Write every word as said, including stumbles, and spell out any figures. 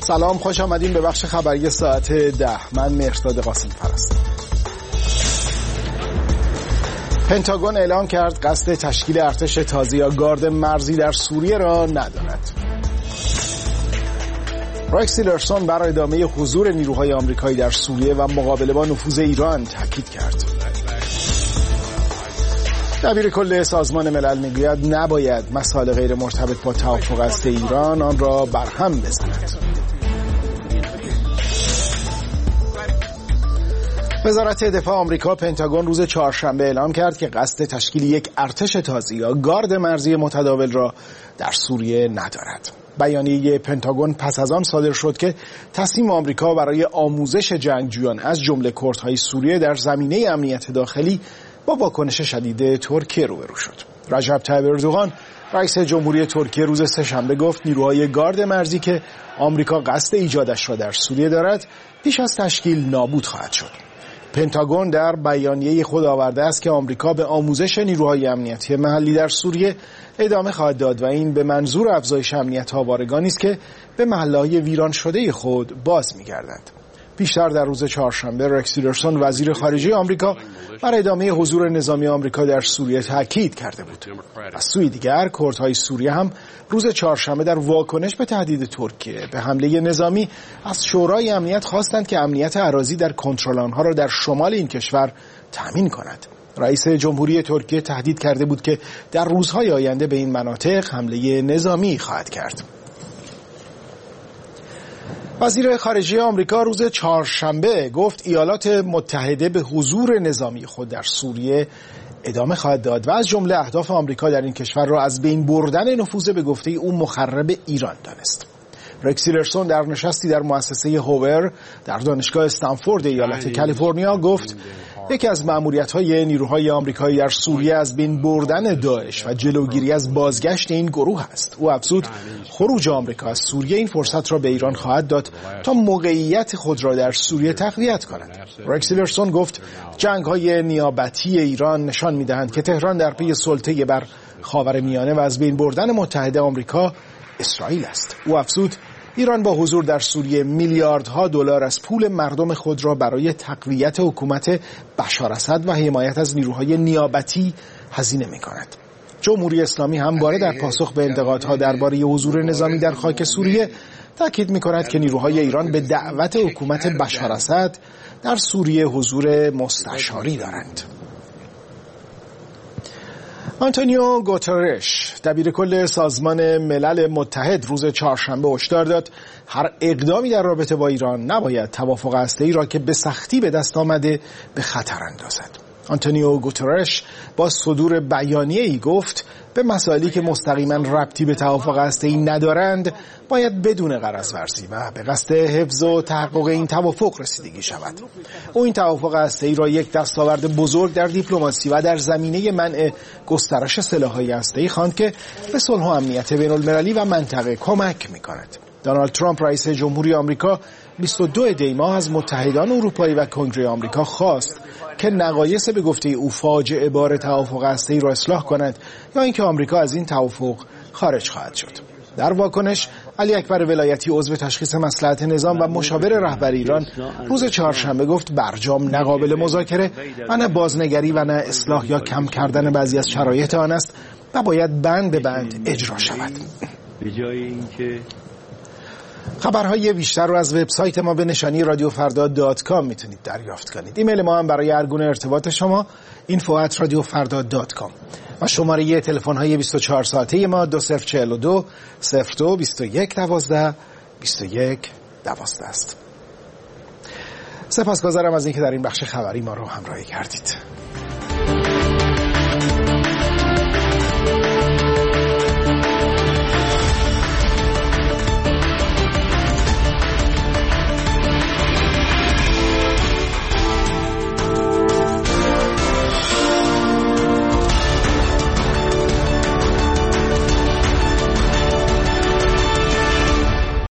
سلام، خوش آمدین به بخش خبری ساعت ده. من مهرداد قاسم‌فر هستم. پنتاگون اعلام کرد قصد تشکیل ارتش تازه یا گارد مرزی در سوریه را ندارد. رکس تیلرسون برای ادامه حضور نیروهای آمریکایی در سوریه و مقابله با نفوذ ایران تاکید کرد. دبیر کل سازمان ملل میگوید نباید مسائل غیر مرتبط با توافق هسته ایران آن را برهم بزند. وزارت دفاع آمریکا پنتاگون روز چهارشنبه اعلام کرد که قصد تشکیل یک ارتش تازه یا گارد مرزی متداول را در سوریه ندارد. بیانیه پنتاگون پس از آن صادر شد که تصمیم آمریکا برای آموزش جنگجویان از جمله کردهای سوریه در زمینه امنیت داخلی با واکنش شدید ترکیه روبرو شد. رجب طیب اردوغان رئیس جمهوری ترکیه روز سه‌شنبه گفت نیروهای گارد مرزی که آمریکا قصد ایجادش را در سوریه دارد پیش از تشکیل نابود خواهد شد. پنتاگون در بیانیه خود آورده است که آمریکا به آموزش نیروهای امنیتی محلی در سوریه ادامه خواهد داد و این به منظور افزایش امنیت آوارگانی است که به محله‌های ویران شده خود باز می‌گردند. پیشتر در روز چهارشنبه رکس تیلرسون وزیر خارجه آمریکا بر ادامه حضور نظامی آمریکا در سوریه تاکید کرده بود. از سوی دیگر کردهای سوریه هم روز چهارشنبه در واکنش به تهدید ترکیه به حمله نظامی از شورای امنیت خواستند که امنیت اراضی در کنترل آنها را در شمال این کشور تامین کند. رئیس جمهوری ترکیه تهدید کرده بود که در روزهای آینده به این مناطق حمله نظامی خواهد کرد. وزیر خارجه آمریکا روز چهارشنبه گفت ایالات متحده به حضور نظامی خود در سوریه ادامه خواهد داد و از جمله اهداف آمریکا در این کشور را از بین بردن نفوذ به گفته او مخرب ایران دانست. رکس تیلرسون در نشستی در مؤسسه هوور در دانشگاه استنفورد ایالت کالیفرنیا گفت یکی از مأموریت‌های نیروهای آمریکایی در سوریه از بین بردن داعش و جلوگیری از بازگشت این گروه است. او افزود خروج آمریکا از سوریه این فرصت را به ایران خواهد داد تا موقعیت خود را در سوریه تقویت کند. رکس تیلرسون گفت جنگ‌های نیابتی ایران نشان می‌دهند که تهران در پی سلطه بر خاورمیانه و از بین بردن متحد آمریکا اسرائیل است. او افزود ایران با حضور در سوریه میلیاردها دلار از پول مردم خود را برای تقویت حکومت بشار اسد و حمایت از نیروهای نیابتی هزینه می‌کند. جمهوری اسلامی همواره در پاسخ به انتقادها درباره حضور نظامی در خاک سوریه تاکید می‌کند که نیروهای ایران به دعوت حکومت بشار اسد در سوریه حضور مستشاری دارند. آنتونیو گوترش دبیر کل سازمان ملل متحد روز چهارشنبه هشدار داد هر اقدامی در رابطه با ایران نباید توافق هسته‌ای را که به سختی به دست آمده به خطر اندازد. آنتونیو گوترش با صدور بیانیه‌ای گفت به مسائلی که مستقیما ربطی به توافق هسته‌ای ندارند باید بدون غرض ورزی و به قصد حفظ و تحقق این توافق رسیدگی شود. او این توافق هسته‌ای را یک دستاورد بزرگ در دیپلماسی و در زمینه منع گسترش سلاح‌های هسته‌ای خواند که به صلح و امنیت بین‌المللی و منطقه کمک می‌کند. دونالد ترامپ رئیس جمهوری آمریکا بیست و دو دی ماه از متحدان اروپایی و کنگره آمریکا خواست که نقایص به گفته او فاجعه بار توافق هسته‌ای را اصلاح کند یا اینکه آمریکا از این توافق خارج خواهد شد. در واکنش علی اکبر ولایتی عضو تشخیص مصلحت نظام و مشاور رهبر ایران روز چهارشنبه گفت برجام نه قابل مذاکره و نه بازنگری و نه اصلاح یا کم کردن بعضی از شرایط آن است و باید بند به بند اجرا شود. به جای اینکه خبرهای بیشتر رو از وبسایت ما به نشانی رادیو فردا دات کام میتونید دریافت کنید. ایمیل ما هم برای هر گونه ارتباط شما اینفو ات رادیو فردا دات کام و شماره تلفن های بیست و چهار ساعته ما دو صفر چهل و دو صفر دو بیست و یک دوازده بیست و یک دوازده است. سپاسگزارم از اینکه در این بخش خبری ما رو همراهی کردید.